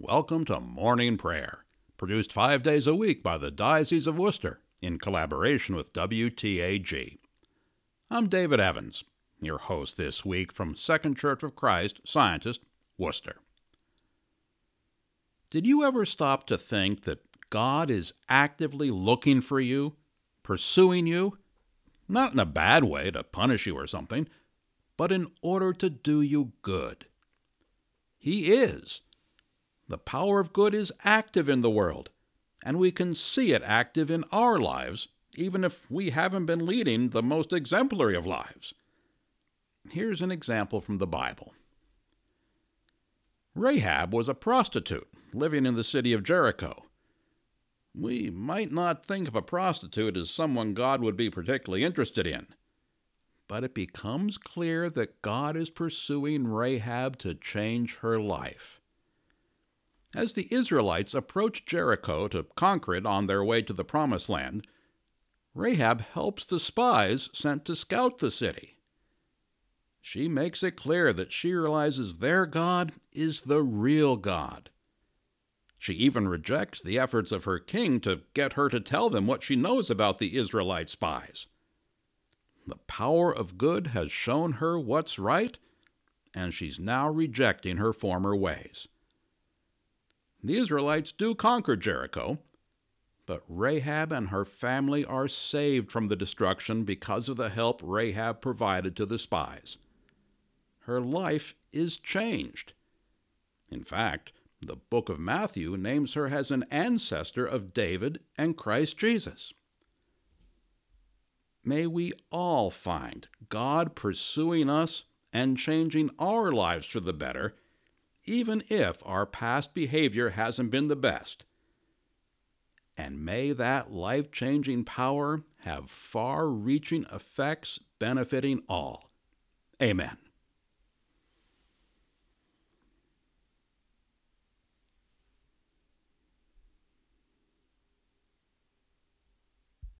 Welcome to Morning Prayer, produced 5 days a week by the Diocese of Worcester in collaboration with WTAG. I'm David Evans, your host this week from Second Church of Christ, Scientist, Worcester. Did you ever stop to think that God is actively looking for you, pursuing you? Not in a bad way to punish you or something, but in order to do you good. He is. The power of good is active in the world, and we can see it active in our lives, even if we haven't been leading the most exemplary of lives. Here's an example from the Bible. Rahab was a prostitute living in the city of Jericho. We might not think of a prostitute as someone God would be particularly interested in, but it becomes clear that God is pursuing Rahab to change her life. As the Israelites approach Jericho to conquer it on their way to the Promised Land, Rahab helps the spies sent to scout the city. She makes it clear that she realizes their God is the real God. She even rejects the efforts of her king to get her to tell them what she knows about the Israelite spies. The power of good has shown her what's right, and she's now rejecting her former ways. The Israelites do conquer Jericho, but Rahab and her family are saved from the destruction because of the help Rahab provided to the spies. Her life is changed. In fact, the book of Matthew names her as an ancestor of David and Christ Jesus. May we all find God pursuing us and changing our lives for the better, even if our past behavior hasn't been the best. And may that life-changing power have far-reaching effects benefiting all. Amen.